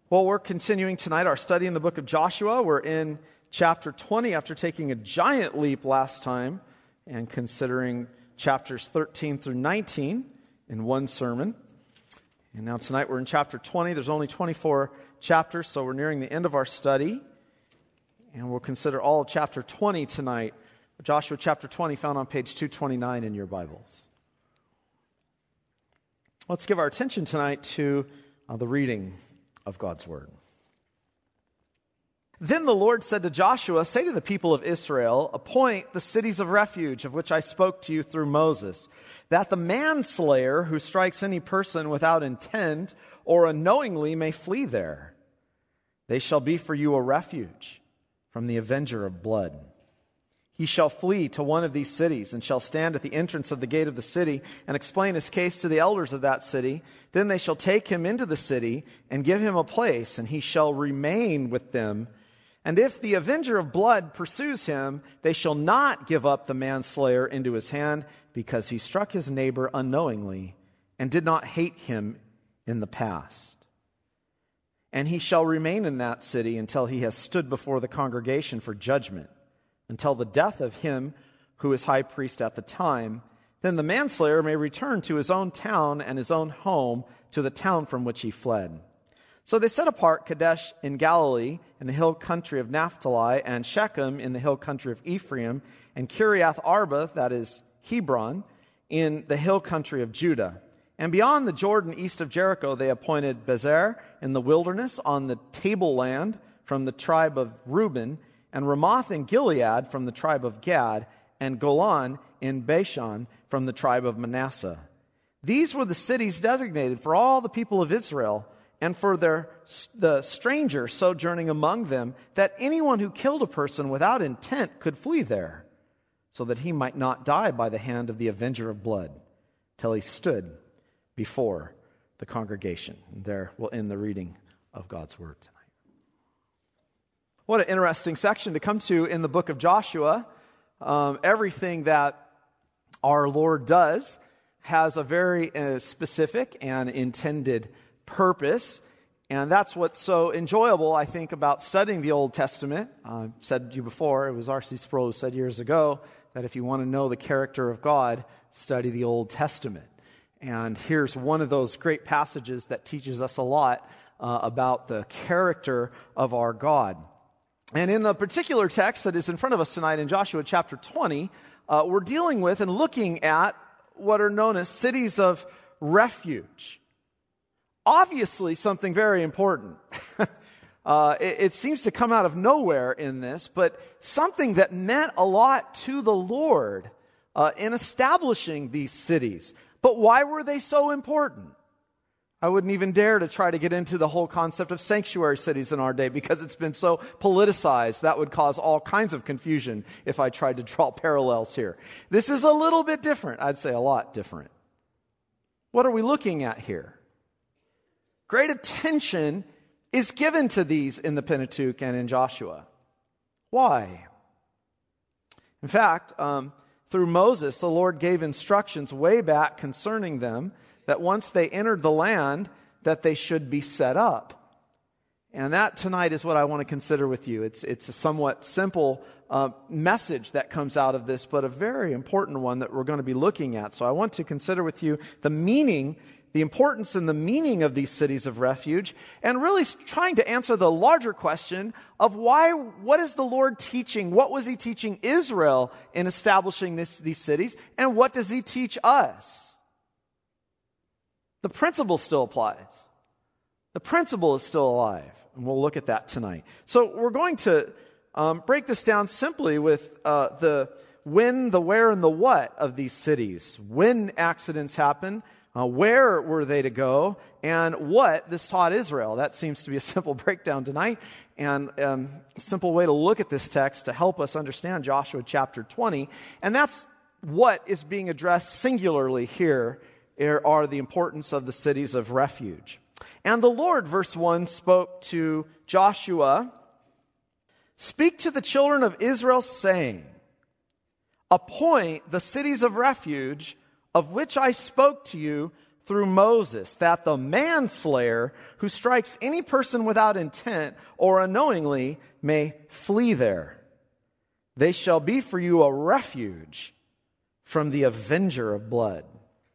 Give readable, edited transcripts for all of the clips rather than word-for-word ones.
Well, we're continuing tonight our study in the book of Joshua. We're in chapter 20 after taking a giant leap last time and considering chapters 13 through 19 in one sermon. And now tonight we're in chapter 20. There's only 24 chapters, so we're nearing the end of our study. And we'll consider all of chapter 20 tonight. Joshua chapter 20 found on page 229 in your Bibles. Let's give our attention tonight to the reading of God's Word. Then the Lord said to Joshua, "Say to the people of Israel, appoint the cities of refuge of which I spoke to you through Moses, that the manslayer who strikes any person without intent or unknowingly may flee there. They shall be for you a refuge from the avenger of blood. He shall flee to one of these cities and shall stand at the entrance of the gate of the city and explain his case to the elders of that city. Then they shall take him into the city and give him a place, and he shall remain with them. And if the avenger of blood pursues him, they shall not give up the manslayer into his hand, because he struck his neighbor unknowingly and did not hate him in the past. And he shall remain in that city until he has stood before the congregation for judgment, until the death of him who is high priest at the time. Then the manslayer may return to his own town and his own home, to the town from which he fled." So they set apart Kadesh in Galilee, in the hill country of Naphtali, and Shechem in the hill country of Ephraim, and Kiriath Arba, that is Hebron, in the hill country of Judah. And beyond the Jordan east of Jericho they appointed Bezer in the wilderness on the tableland from the tribe of Reuben, and Ramoth in Gilead from the tribe of Gad, and Golan in Bashan from the tribe of Manasseh. These were the cities designated for all the people of Israel, and for the stranger sojourning among them, that anyone who killed a person without intent could flee there, so that he might not die by the hand of the avenger of blood, till he stood before the congregation. And there we'll end the reading of God's Word tonight. What an interesting section to come to in the book of Joshua. Everything that our Lord does has a very specific and intended purpose. And that's what's so enjoyable, I think, about studying the Old Testament. I've said to you before, it was R.C. Sproul who said years ago that if you want to know the character of God, study the Old Testament. And here's one of those great passages that teaches us a lot about the character of our God. And in the particular text that is in front of us tonight in Joshua chapter 20, we're dealing with and looking at what are known as cities of refuge. Obviously something very important. It seems to come out of nowhere in this, but something that meant a lot to the Lord in establishing these cities. But why were they so important? I wouldn't even dare to try to get into the whole concept of sanctuary cities in our day, because it's been so politicized. That would cause all kinds of confusion if I tried to draw parallels here. This is a little bit different. I'd say a lot different. What are we looking at here? Great attention is given to these in the Pentateuch and in Joshua. Why? In fact, through Moses, the Lord gave instructions way back concerning them, that once they entered the land, that they should be set up. And that tonight is what I want to consider with you. It's a somewhat simple message that comes out of this, but a very important one that we're going to be looking at. So I want to consider with you the meaning, the importance and the meaning of these cities of refuge, and really trying to answer the larger question of what is the Lord teaching? What was He teaching Israel in establishing these cities? And what does He teach us? The principle still applies. The principle is still alive. And we'll look at that tonight. So we're going to break this down simply with the when, the where, and the what of these cities. When accidents happen, where were they to go, and what this taught Israel. That seems to be a simple breakdown tonight, and a simple way to look at this text to help us understand Joshua chapter 20. And that's what is being addressed singularly here are the importance of the cities of refuge. And the Lord, verse 1, spoke to Joshua, "Speak to the children of Israel, saying, appoint the cities of refuge of which I spoke to you through Moses, that the manslayer who strikes any person without intent or unknowingly may flee there. They shall be for you a refuge from the avenger of blood.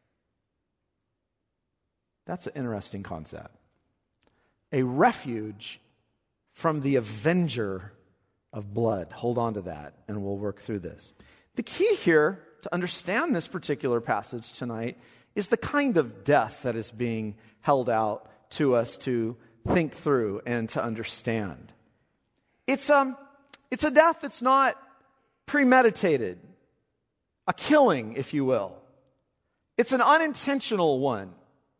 That's an interesting concept. A refuge from the avenger of blood. Hold on to that, and we'll work through this. The key here to understand this particular passage tonight is the kind of death that is being held out to us to think through and to understand. It's a death that's not premeditated, a killing, if you will. It's an unintentional one.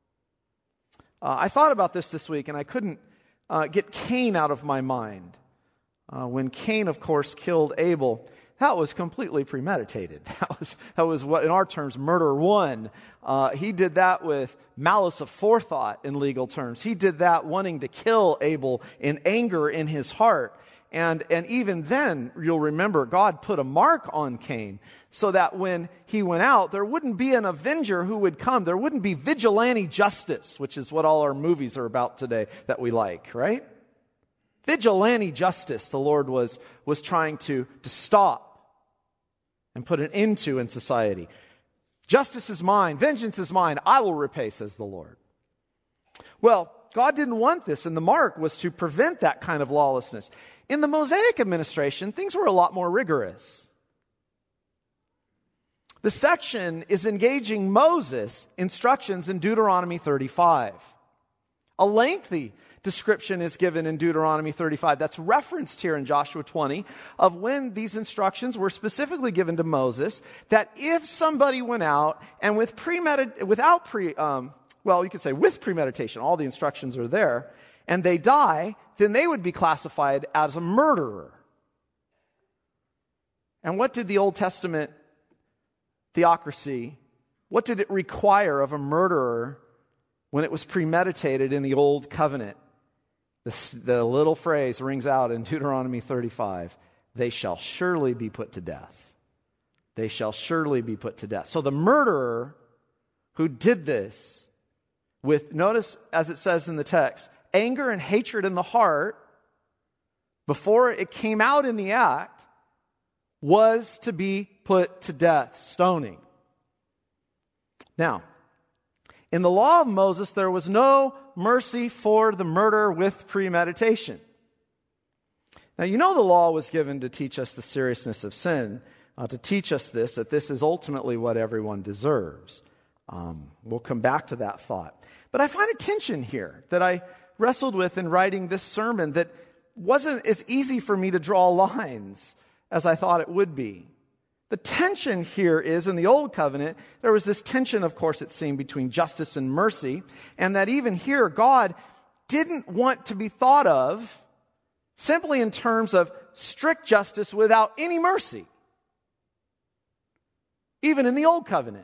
I thought about this week, and I couldn't get Cain out of my mind. When Cain, of course, killed Abel, that was completely premeditated. That was what, in our terms, murder one. He did that with malice aforethought in legal terms. He did that wanting to kill Abel in anger in his heart. And even then, you'll remember, God put a mark on Cain so that when he went out, there wouldn't be an avenger who would come. There wouldn't be vigilante justice, which is what all our movies are about today that we like, right? Vigilante justice, the Lord was trying to stop and put an end to in society. Justice is mine, vengeance is mine, I will repay, says the Lord. Well, God didn't want this, and the mark was to prevent that kind of lawlessness. In the Mosaic administration, things were a lot more rigorous. The section is engaging Moses' instructions in Deuteronomy 35. A lengthy description is given in Deuteronomy 35 that's referenced here in Joshua 20 of when these instructions were specifically given to Moses, that if somebody went out and with premeditation, all the instructions are there, and they die, then they would be classified as a murderer. And what did the Old Testament theocracy, what did it require of a murderer when it was premeditated in the Old Covenant? The little phrase rings out in Deuteronomy 35, they shall surely be put to death. They shall surely be put to death. So the murderer who did this with, notice as it says in the text, anger and hatred in the heart, before it came out in the act, was to be put to death, stoning. Now, in the law of Moses, there was no mercy for the murder with premeditation. Now, you know the law was given to teach us the seriousness of sin, to teach us that this is ultimately what everyone deserves. We'll come back to that thought. But I find a tension here that I wrestled with in writing this sermon that wasn't as easy for me to draw lines as I thought it would be. The tension here is, in the Old Covenant, there was this tension, of course, it seemed, between justice and mercy, and that even here, God didn't want to be thought of simply in terms of strict justice without any mercy. Even in the Old Covenant.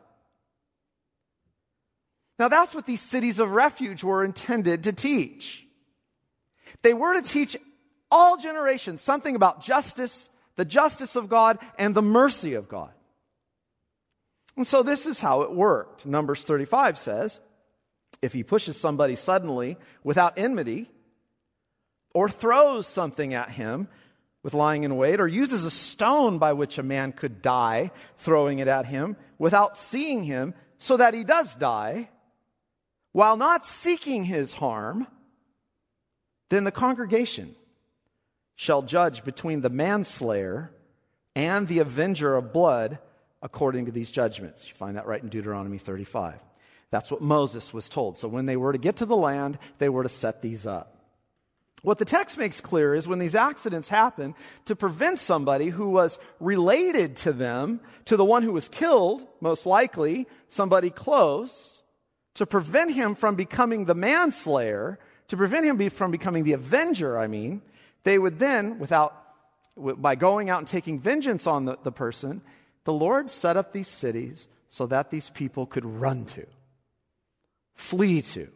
Now that's what these cities of refuge were intended to teach. They were to teach all generations something about justice, the justice of God, and the mercy of God. And so this is how it worked. Numbers 35 says, if he pushes somebody suddenly without enmity, or throws something at him with lying in wait, or uses a stone by which a man could die, throwing it at him without seeing him, so that he does die, while not seeking his harm, then the congregation shall judge between the manslayer and the avenger of blood according to these judgments. You find that right in Deuteronomy 35. That's what Moses was told. So when they were to get to the land, they were to set these up. What the text makes clear is when these accidents happen, to prevent somebody who was related to them, to the one who was killed, most likely, somebody close, to prevent him from becoming the manslayer, to prevent him from becoming the avenger, they would then, by going out and taking vengeance on the person, the Lord set up these cities so that these people could run to, flee to.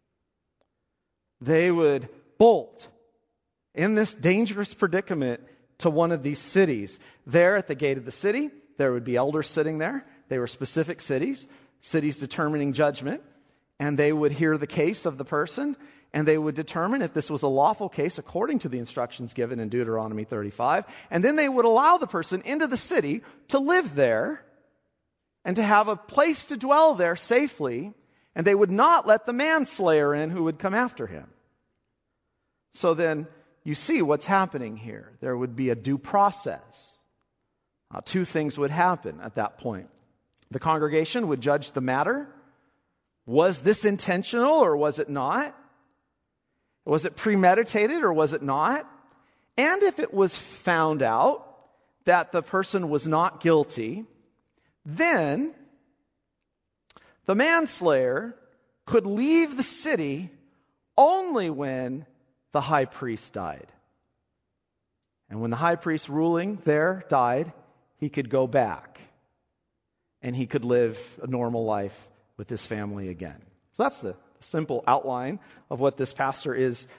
They would bolt in this dangerous predicament to one of these cities. There at the gate of the city, there would be elders sitting there. They were specific cities determining judgment. and they would hear the case of the person, and they would determine if this was a lawful case according to the instructions given in Deuteronomy 35, and then they would allow the person into the city to live there and to have a place to dwell there safely, and they would not let the manslayer in who would come after him. So then you see what's happening here. There would be a due process. Two things would happen at that point. The congregation would judge the matter. Was this intentional or was it not? Was it premeditated or was it not? And if it was found out that the person was not guilty, then the manslayer could leave the city only when the high priest died. And when the high priest ruling there died, he could go back and he could live a normal life with his family again. So that's the simple outline of what this passage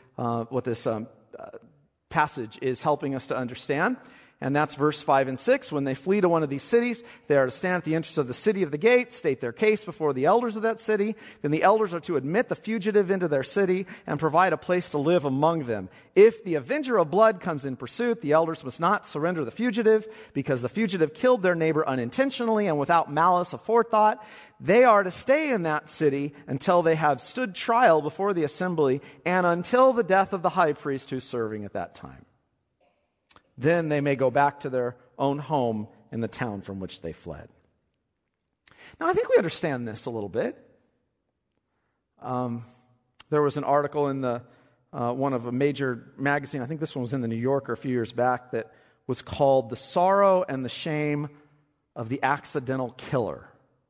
is helping us to understand. And that's verse 5 and 6. When they flee to one of these cities, they are to stand at the entrance of the city of the gate, state their case before the elders of that city. Then the elders are to admit the fugitive into their city and provide a place to live among them. If the avenger of blood comes in pursuit, the elders must not surrender the fugitive, because the fugitive killed their neighbor unintentionally and without malice aforethought. They are to stay in that city until they have stood trial before the assembly and until the death of the high priest who's serving at that time. Then they may go back to their own home in the town from which they fled. Now, I think we understand this a little bit. There was an article in one of a major magazine, I think this one was in the New Yorker a few years back, that was called "The Sorrow and the Shame of the Accidental Killer."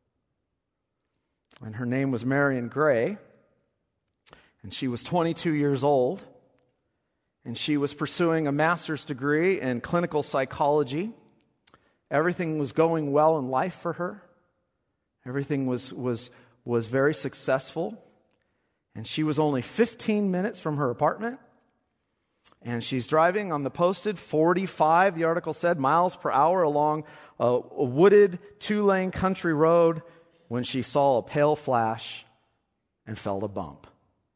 And her name was Marion Gray, and she was 22 years old. And she was pursuing a master's degree in clinical psychology. Everything was going well in life for her. Everything was very successful. And she was only 15 minutes from her apartment. And she's driving on the posted 45, the article said, miles per hour along a wooded 2-lane country road when she saw a pale flash and felt a bump.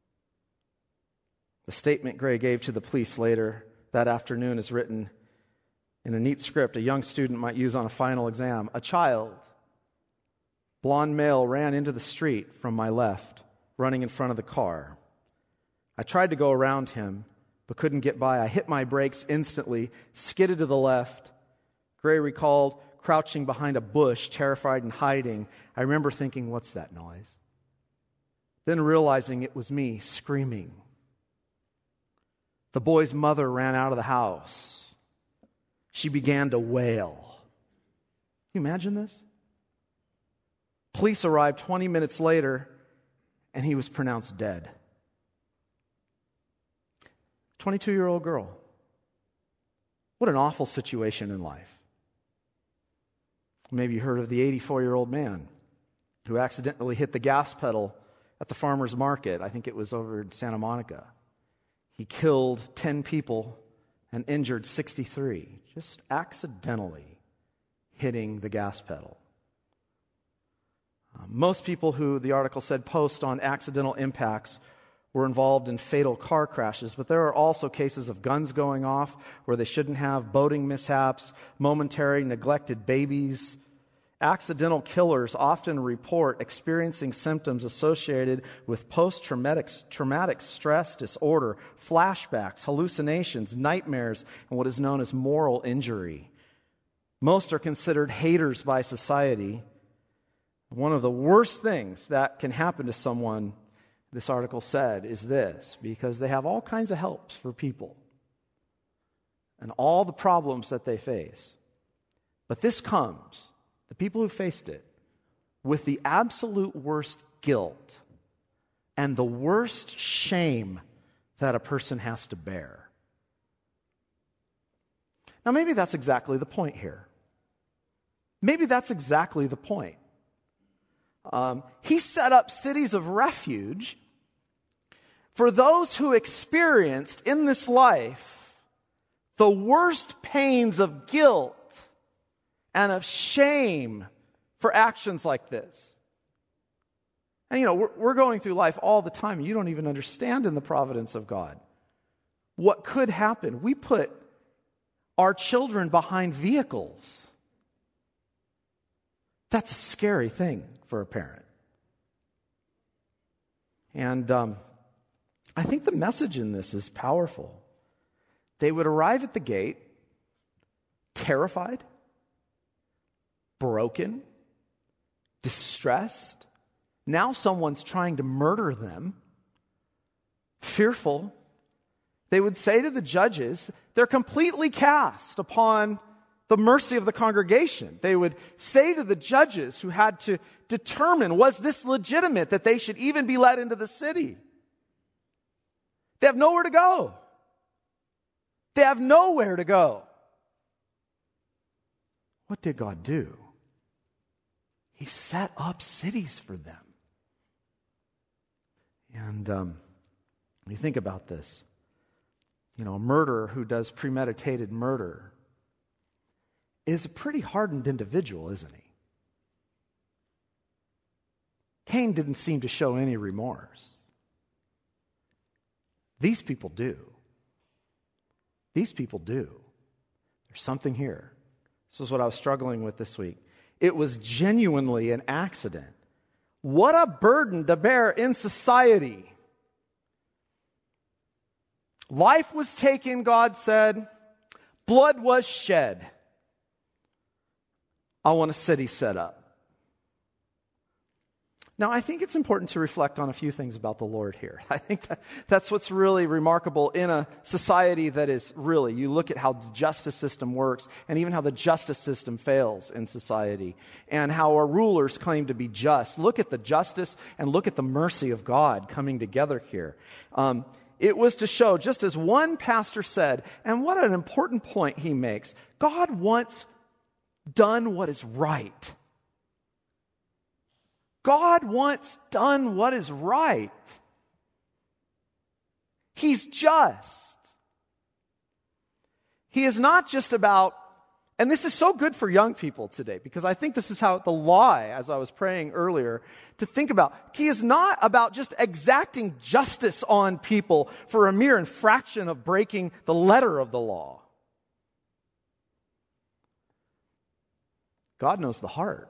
The statement Gray gave to the police later that afternoon is written in a neat script a young student might use on a final exam. A child, blonde male, ran into the street from my left, running in front of the car. I tried to go around him, but couldn't get by. I hit my brakes instantly, skidded to the left. Gray recalled crouching behind a bush, terrified and hiding. I remember thinking, what's that noise? Then realizing it was me screaming. The boy's mother ran out of the house. She began to wail. Can you imagine this? Police arrived 20 minutes later, and he was pronounced dead. 22-year-old girl. What an awful situation in life. Maybe you heard of the 84-year-old man who accidentally hit the gas pedal at the farmer's market. I think it was over in Santa Monica. He killed 10 people and injured 63, just accidentally hitting the gas pedal. Most people who, the article said, post on accidental impacts were involved in fatal car crashes, but there are also cases of guns going off where they shouldn't have, boating mishaps, momentary neglected babies. Accidental killers often report experiencing symptoms associated with post-traumatic stress disorder, flashbacks, hallucinations, nightmares, and what is known as moral injury. Most are considered haters by society. One of the worst things that can happen to someone, this article said, is this, because they have all kinds of helps for people and all the problems that they face. But this comes, the people who faced it, with the absolute worst guilt and the worst shame that a person has to bear. Now, maybe that's exactly the point here. Maybe that's exactly the point. He set up cities of refuge for those who experienced in this life the worst pains of guilt and of shame for actions like this. And we're going through life all the time. You don't even understand in the providence of God what could happen. We put our children behind vehicles. That's a scary thing for a parent. And I think the message in this is powerful. They would arrive at the gate terrified, broken, distressed. Now someone's trying to murder them, fearful. They would say to the judges, they're completely cast upon the mercy of the congregation. They would say to the judges who had to determine, was this legitimate that they should even be let into the city? They have nowhere to go. They have nowhere to go. What did God do? He set up cities for them. And when you think about this, a murderer who does premeditated murder is a pretty hardened individual, isn't he? Cain didn't seem to show any remorse. These people do. These people do. There's something here. This is what I was struggling with this week. It was genuinely an accident. What a burden to bear in society. Life was taken, God said. Blood was shed. I want a city set up. Now, I think it's important to reflect on a few things about the Lord here. I think that's what's really remarkable in a society that is really, you look at how the justice system works and even how the justice system fails in society and how our rulers claim to be just. Look at the justice and look at the mercy of God coming together here. It was to show, just as one pastor said, and what an important point he makes, God wants done what is right. God wants done what is right. He's just. He is not just about, and this is so good for young people today, because I think this is how the lie, as I was praying earlier, to think about. He is not about just exacting justice on people for a mere infraction of breaking the letter of the law. God knows the heart.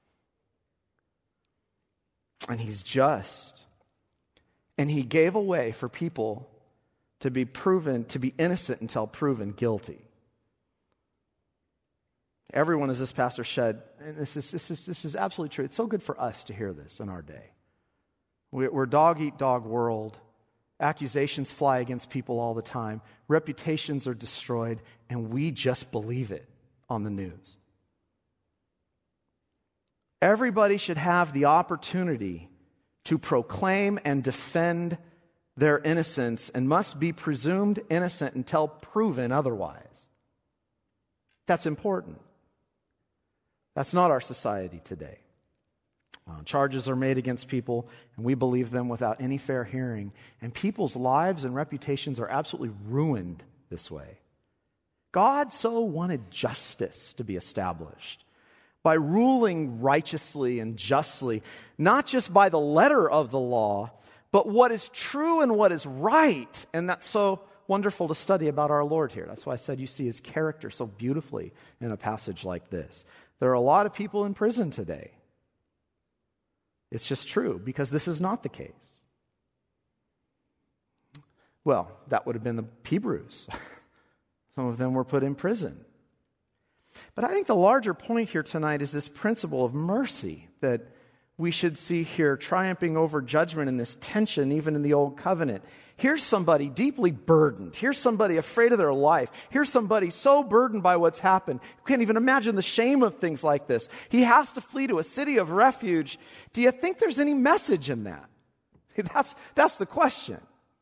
And He's just. And He gave a way for people to be proven to be innocent until proven guilty. Everyone, as this pastor said, and this is absolutely true. It's so good for us to hear this in our day. We're dog-eat-dog world. Accusations fly against people all the time. Reputations are destroyed, and we just believe it on the news. Everybody should have the opportunity to proclaim and defend their innocence and must be presumed innocent until proven otherwise. That's important. That's not our society today. Charges are made against people, and we believe them without any fair hearing. And people's lives and reputations are absolutely ruined this way. God so wanted justice to be established by ruling righteously and justly, not just by the letter of the law, but what is true and what is right. And that's so wonderful to study about our Lord here. That's why I said you see His character so beautifully in a passage like this. There are a lot of people in prison today. It's just true, because this is not the case. Well, that would have been the Hebrews. Some of them were put in prison. But I think the larger point here tonight is this principle of mercy that we should see here triumphing over judgment in this tension even in the Old Covenant. Here's somebody deeply burdened. Here's somebody afraid of their life. Here's somebody so burdened by what's happened. You can't even imagine the shame of things like this. He has to flee to a city of refuge. Do you think there's any message in that? That's the question.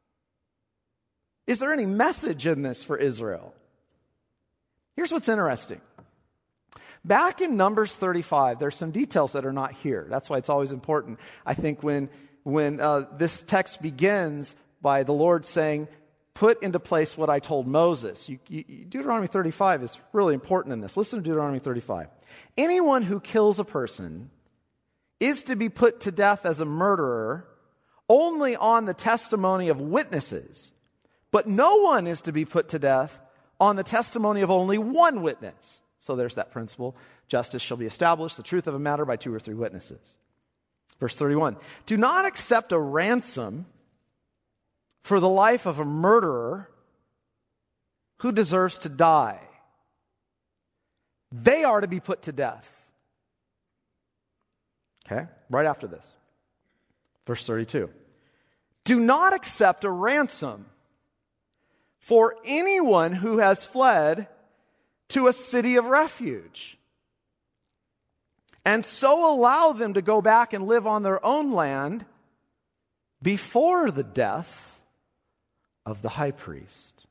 Is there any message in this for Israel? Here's what's interesting. Back in Numbers 35, there's some details that are not here. That's why it's always important. I think when this text begins by the Lord saying, put into place what I told Moses. Deuteronomy 35 is really important in this. Listen to Deuteronomy 35. Anyone who kills a person is to be put to death as a murderer only on the testimony of witnesses, but no one is to be put to death on the testimony of only one witness. So there's that principle. Justice shall be established, the truth of a matter by 2 or 3 witnesses. Verse 31, do not accept a ransom for the life of a murderer who deserves to die. They are to be put to death. Okay, right after this. Verse 32. Do not accept a ransom for anyone who has fled to a city of refuge, and so allow them to go back and live on their own land before the death of the high priest.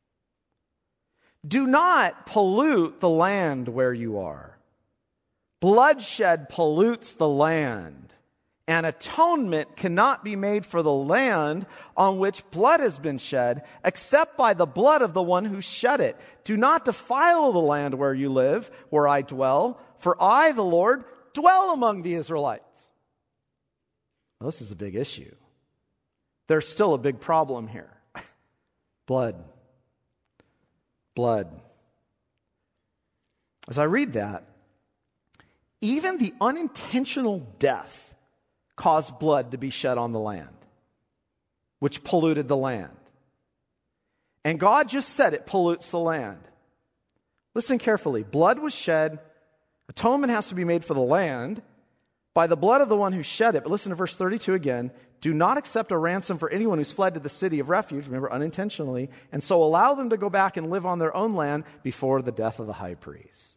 Do not pollute the land where you are. Bloodshed pollutes the land, and atonement cannot be made for the land on which blood has been shed, except by the blood of the one who shed it. Do not defile the land where you live, where I dwell, for I, the Lord, dwell among the Israelites. Well, this is a big issue. There's still a big problem here. Blood. Blood. As I read that, even the unintentional death caused blood to be shed on the land, which polluted the land. And God just said it pollutes the land. Listen carefully. Blood was shed. Atonement has to be made for the land by the blood of the one who shed it. But listen to verse 32 again. Do not accept a ransom for anyone who's fled to the city of refuge, remember, unintentionally, and so allow them to go back and live on their own land before the death of the high priest.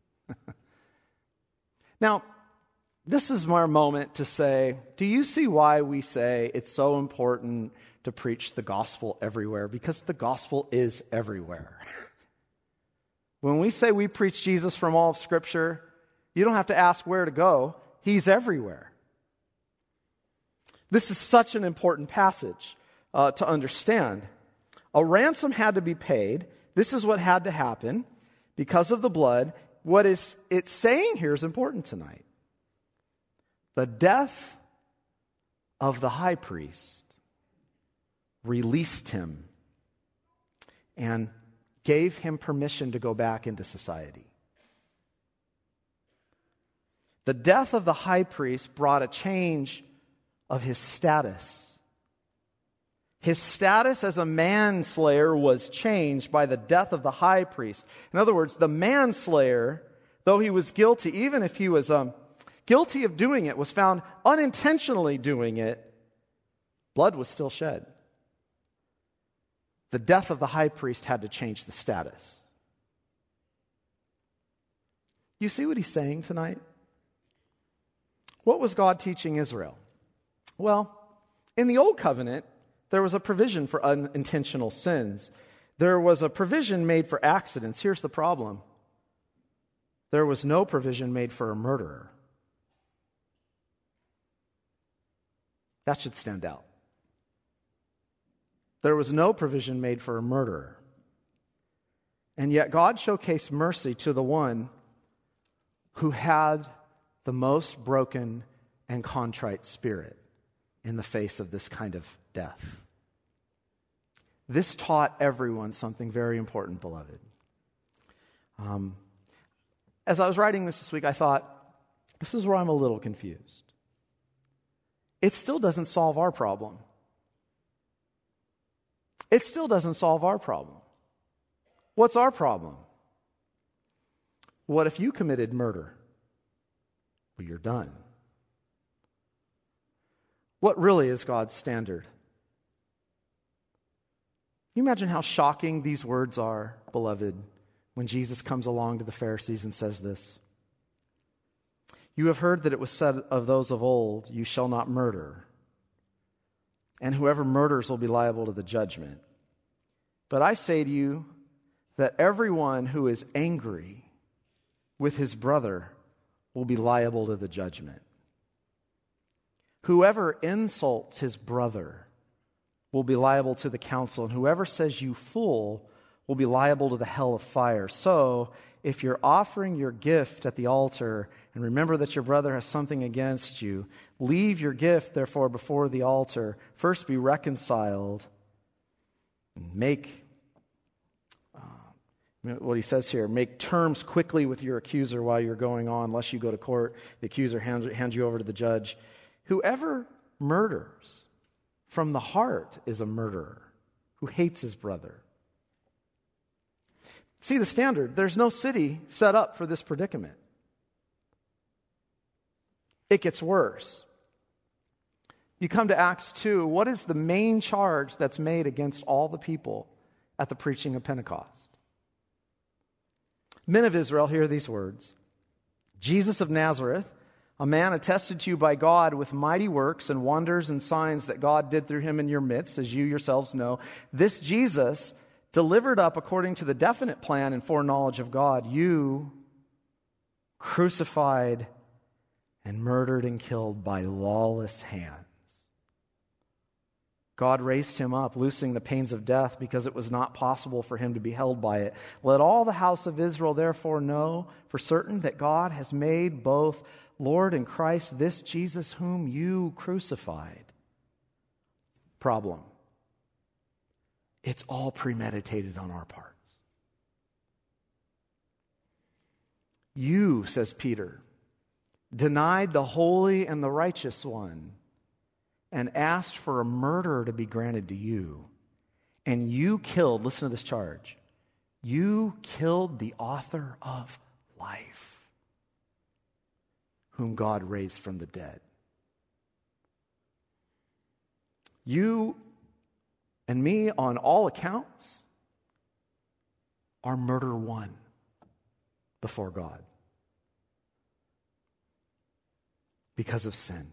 Now, this is our moment to say, do you see why we say it's so important to preach the gospel everywhere? Because the gospel is everywhere. When we say we preach Jesus from all of Scripture, you don't have to ask where to go. He's everywhere. This is such an important passage to understand. A ransom had to be paid. This is what had to happen because of the blood. What is it's saying here is important tonight. The death of the high priest released him and gave him permission to go back into society. The death of the high priest brought a change of his status. His status as a manslayer was changed by the death of the high priest. In other words, the manslayer, though he was guilty, even if he was guilty of doing it, was found unintentionally doing it, blood was still shed. The death of the high priest had to change the status. You see what he's saying tonight? What was God teaching Israel? Well, in the Old Covenant, there was a provision for unintentional sins. There was a provision made for accidents. Here's the problem. There was no provision made for a murderer. That should stand out. There was no provision made for a murderer. And yet God showcased mercy to the one who had the most broken and contrite spirit in the face of this kind of death. This taught everyone something very important, beloved. As I was writing this week, I thought, this is where I'm a little confused. It still doesn't solve our problem. It still doesn't solve our problem. What's our problem? What if you committed murder? Well, you're done. What really is God's standard? Can you imagine how shocking these words are, beloved, when Jesus comes along to the Pharisees and says this? You have heard that it was said of those of old, you shall not murder, and whoever murders will be liable to the judgment. But I say to you that everyone who is angry with his brother will be liable to the judgment. Whoever insults his brother will be liable to the council, and whoever says you fool will be liable to the hell of fire. So, if you're offering your gift at the altar and remember that your brother has something against you, leave your gift, therefore, before the altar. First be reconciled. Make, what he says here, make terms quickly with your accuser while you're going on, lest you go to court. The accuser hands you over to the judge. Whoever murders from the heart is a murderer who hates his brother. See the standard. There's no city set up for this predicament. It gets worse. You come to Acts 2. What is the main charge that's made against all the people at the preaching of Pentecost? Men of Israel, hear these words. Jesus of Nazareth, a man attested to you by God with mighty works and wonders and signs that God did through him in your midst, as you yourselves know. This Jesus, delivered up according to the definite plan and foreknowledge of God, you crucified and murdered and killed by lawless hands. God raised him up, loosing the pains of death, because it was not possible for him to be held by it. Let all the house of Israel therefore know for certain that God has made both Lord and Christ, this Jesus whom you crucified. Problem. It's all premeditated on our parts. You, says Peter, denied the holy and the righteous one and asked for a murderer to be granted to you. And you killed, listen to this charge, you killed the author of life, whom God raised from the dead. You and me, on all accounts, are murder one before God because of sin.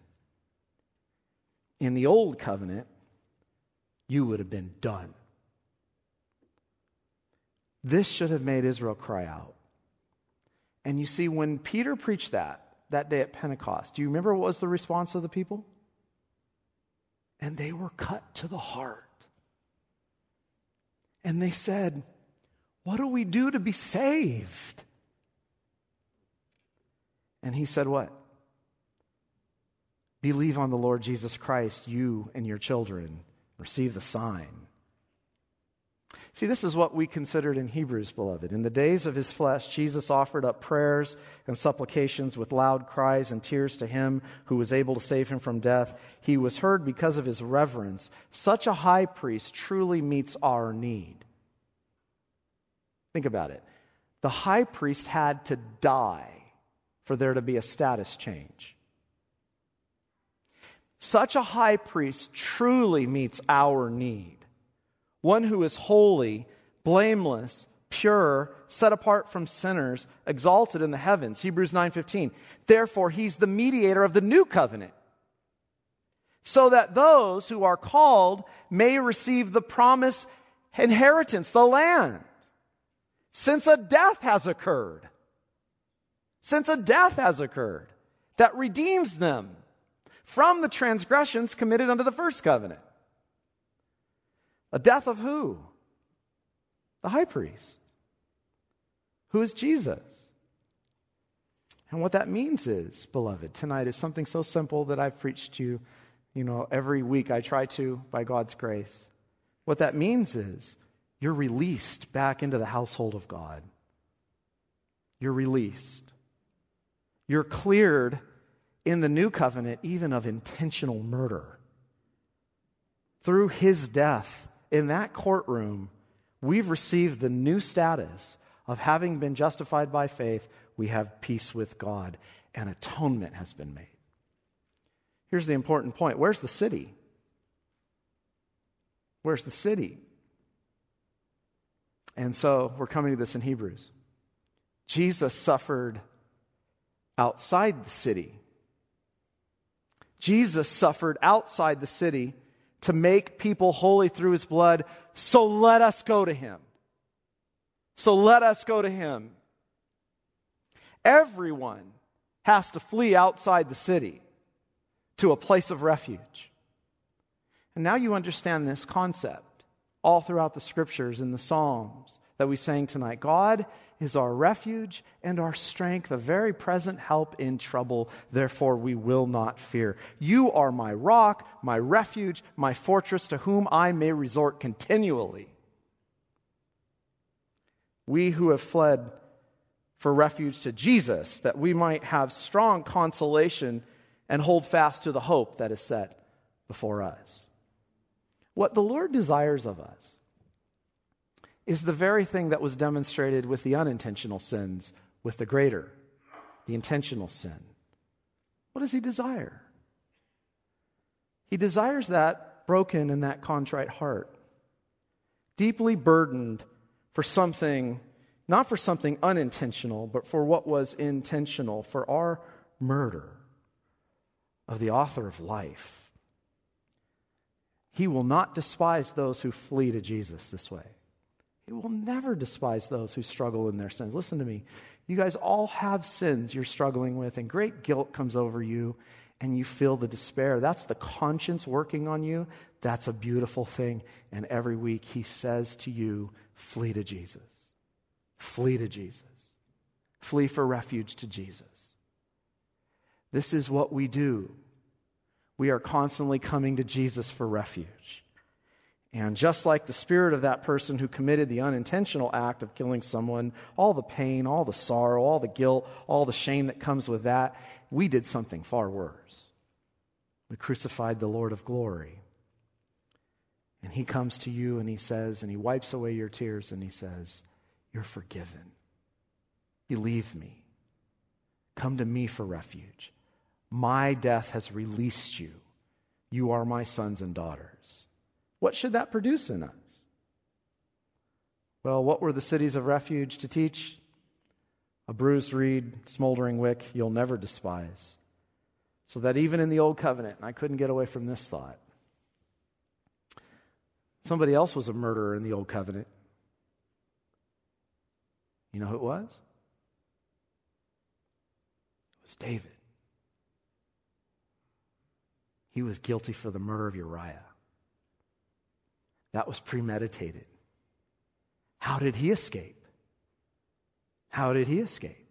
In the old covenant, you would have been done. This should have made Israel cry out. And you see, when Peter preached that day at Pentecost, do you remember what was the response of the people? And they were cut to the heart. And they said, what do we do to be saved? And he said what? Believe on the Lord Jesus Christ, you and your children. Receive the sign. See, this is what we considered in Hebrews, beloved. In the days of his flesh, Jesus offered up prayers and supplications with loud cries and tears to him who was able to save him from death. He was heard because of his reverence. Such a high priest truly meets our need. Think about it. The high priest had to die for there to be a status change. Such a high priest truly meets our need. One who is holy, blameless, pure, set apart from sinners, exalted in the heavens. Hebrews 9:15. Therefore, he's the mediator of the new covenant, so that those who are called may receive the promised inheritance, the land. Since a death has occurred. Since a death has occurred that redeems them from the transgressions committed under the first covenant. A death of who? The high priest. Who is Jesus? And what that means is, beloved, tonight is something so simple that I've preached to you, every week I try to, by God's grace. What that means is, you're released back into the household of God. You're released. You're cleared in the new covenant even of intentional murder. Through his death in that courtroom, we've received the new status of having been justified by faith. We have peace with God, and atonement has been made. Here's the important point. Where's the city? Where's the city? And so we're coming to this in Hebrews. Jesus suffered outside the city. Jesus suffered outside the city to make people holy through his blood. So let us go to him. So let us go to him. Everyone has to flee outside the city to a place of refuge. And now you understand this concept. all throughout the scriptures in the Psalms that we sang tonight. God is our refuge and our strength, a very present help in trouble. Therefore we will not fear. You are my rock, my refuge, my fortress, to whom I may resort continually. We who have fled for refuge to Jesus, that we might have strong consolation and hold fast to the hope that is set before us. What the Lord desires of us is the very thing that was demonstrated with the unintentional sins, with the greater, the intentional sin. What does He desire? He desires that broken and that contrite heart, deeply burdened for something, not for something unintentional, but for what was intentional, for our murder of the author of life. He will not despise those who flee to Jesus this way. He will never despise those who struggle in their sins. Listen to me. You guys all have sins you're struggling with, and great guilt comes over you, and you feel the despair. That's the conscience working on you. That's a beautiful thing. And every week He says to you, flee to Jesus. Flee to Jesus. Flee for refuge to Jesus. This is what we do. We are constantly coming to Jesus for refuge. And just like the spirit of that person who committed the unintentional act of killing someone, all the pain, all the sorrow, all the guilt, all the shame that comes with that, we did something far worse. We crucified the Lord of glory. And He comes to you and He says, and He wipes away your tears and He says, you're forgiven. Believe me. Come to me for refuge. My death has released you. You are my sons and daughters. What should that produce in us? Well, what were the cities of refuge to teach? A bruised reed, smoldering wick, you'll never despise. So that even in the Old Covenant, and I couldn't get away from this thought, somebody else was a murderer in the Old Covenant. You know who it was? It was David. He was guilty for the murder of Uriah. That was premeditated. How did he escape? How did he escape?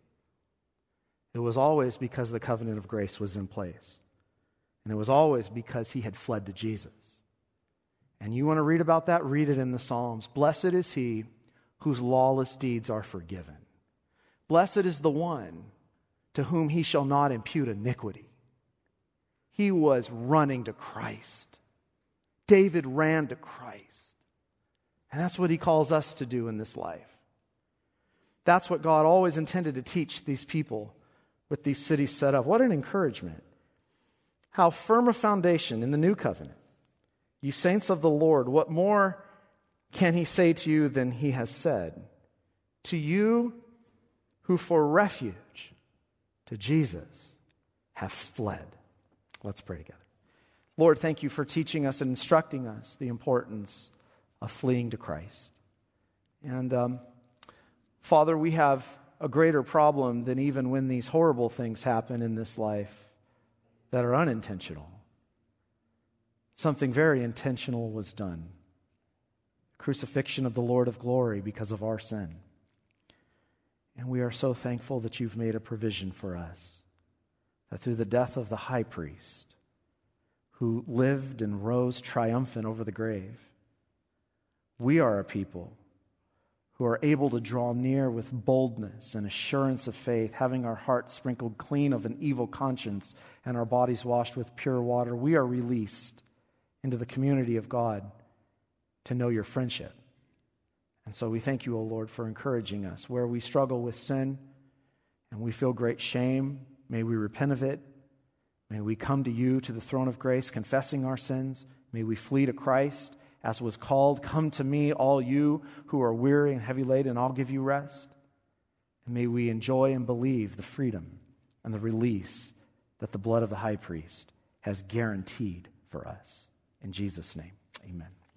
It was always because the covenant of grace was in place. And it was always because he had fled to Jesus. And you want to read about that? Read it in the Psalms. Blessed is he whose lawless deeds are forgiven. Blessed is the one to whom He shall not impute iniquity. He was running to Christ. David ran to Christ. And that's what He calls us to do in this life. That's what God always intended to teach these people with these cities set up. What an encouragement. How firm a foundation in the new covenant. You saints of the Lord, what more can He say to you than He has said? To you who for refuge to Jesus have fled. Let's pray together. Lord, thank You for teaching us and instructing us the importance of fleeing to Christ. And Father, we have a greater problem than even when these horrible things happen in this life that are unintentional. Something very intentional was done. Crucifixion of the Lord of glory because of our sin. And we are so thankful that You've made a provision for us. That through the death of the high priest, who lived and rose triumphant over the grave, we are a people who are able to draw near with boldness and assurance of faith, having our hearts sprinkled clean of an evil conscience and our bodies washed with pure water. We are released into the community of God to know Your friendship. And so we thank You, O Lord, for encouraging us. Where we struggle with sin and we feel great shame, may we repent of it. May we come to You, to the throne of grace, confessing our sins. May we flee to Christ, as was called, come to me, all you who are weary and heavy laden, and I'll give you rest. And may we enjoy and believe the freedom and the release that the blood of the high priest has guaranteed for us. In Jesus' name, amen.